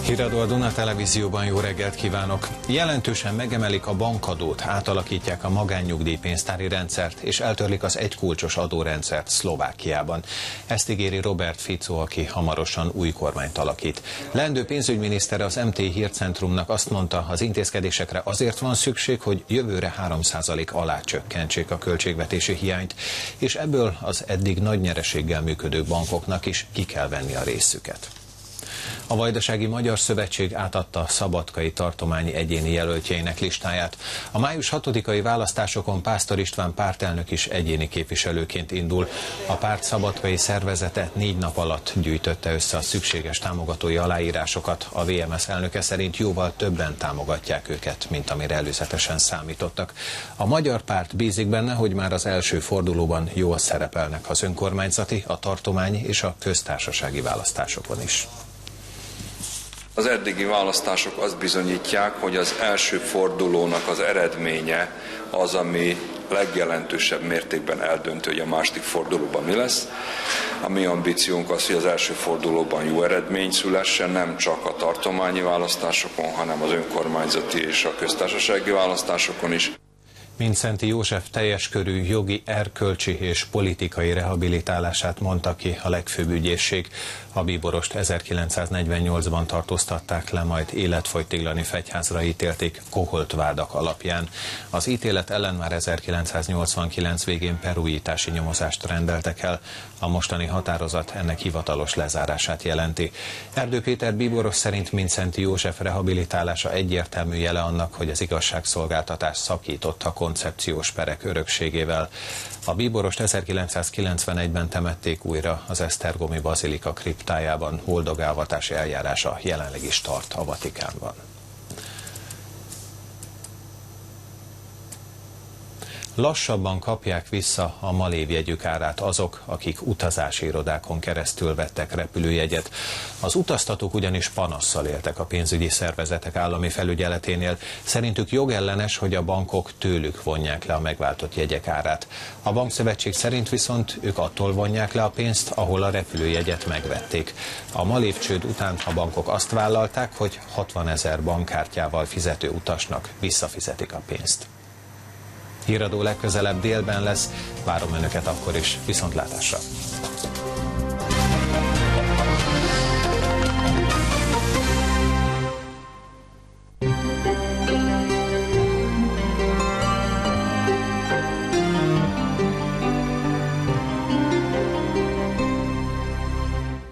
Híradó a Duna Televízióban, jó reggelt kívánok! Jelentősen megemelik a bankadót, átalakítják a magánnyugdíjpénztári rendszert, és eltörlik az egykulcsos adórendszert Szlovákiában. Ezt ígéri Robert Fico, aki hamarosan új kormányt alakít. Leendő pénzügyminisztere az MT Hírcentrumnak azt mondta, az intézkedésekre azért van szükség, hogy jövőre 3% alá csökkentsék a költségvetési hiányt, és ebből az eddig nagy nyereséggel működő bankoknak is ki kell venni a részüket. A Vajdasági Magyar Szövetség átadta Szabadkai tartományi egyéni jelöltjeinek listáját. A május 6-ai választásokon Pásztor István pártelnök is egyéni képviselőként indul. A párt szabadkai szervezete 4 nap alatt gyűjtötte össze a szükséges támogatói aláírásokat. A VMS elnöke szerint jóval többen támogatják őket, mint amire előzetesen számítottak. A magyar párt bízik benne, hogy már az első fordulóban jól szerepelnek az önkormányzati, a tartományi és a köztársasági választásokon is. Az eddigi választások azt bizonyítják, hogy az első fordulónak az eredménye az, ami legjelentősebb mértékben eldöntő, hogy a második fordulóban mi lesz. A mi ambíciónk az, hogy az első fordulóban jó eredmény szülessen, nem csak a tartományi választásokon, hanem az önkormányzati és a köztársasági választásokon is. Mindszenty József teljes körű jogi, erkölcsi és politikai rehabilitálását mondta ki a legfőbb ügyészség. A bíborost 1948-ban tartóztatták le, majd életfogytiglani fegyházra ítélték koholt vádak alapján. Az ítélet ellen már 1989 végén perújítási nyomozást rendeltek el. A mostani határozat ennek hivatalos lezárását jelenti. Erdő Péter bíboros szerint Mindszenty József rehabilitálása egyértelmű jele annak, hogy az igazságszolgáltatás szakított a koncepciós perek örökségével. A bíborost 1991-ben temették újra az esztergomi bazilika kriptájában, boldogálvatási eljárása jelenleg is tart a Vatikánban. Lassabban kapják vissza a malévjegyük árát azok, akik utazási irodákon keresztül vettek repülőjegyet. Az utaztatók ugyanis panasszal éltek a pénzügyi szervezetek állami felügyeleténél. Szerintük jogellenes, hogy a bankok tőlük vonják le a megváltott jegyek árát. A bankszövetség szerint viszont ők attól vonják le a pénzt, ahol a repülőjegyet megvették. A malévcsőd után a bankok azt vállalták, hogy 60 000 bankkártyával fizető utasnak visszafizetik a pénzt. Híradó legközelebb délben lesz, várom Önöket akkor is, viszontlátásra!